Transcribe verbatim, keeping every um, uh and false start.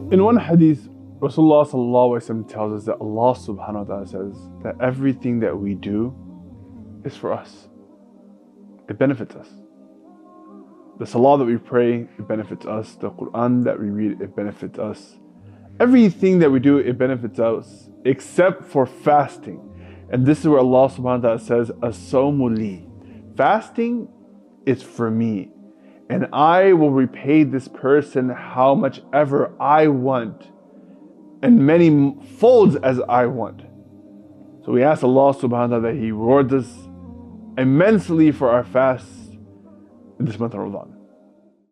In one hadith, Rasulullah sallallahu alaihi wasallam tells us that Allah subhanahu wa ta'ala says that everything that we do is for us. It benefits us. The salah that we pray, it benefits us. The Quran that we read, it benefits us. Everything that we do, it benefits us, except for fasting. And this is where Allah subhanahu wa ta'ala says, as-sawmu li. Fasting is for me. And I will repay this person how much ever I want, and many folds as I want. So we ask Allah subhanahu wa ta'ala that He rewards us immensely for our fasts in this month of Ramadan.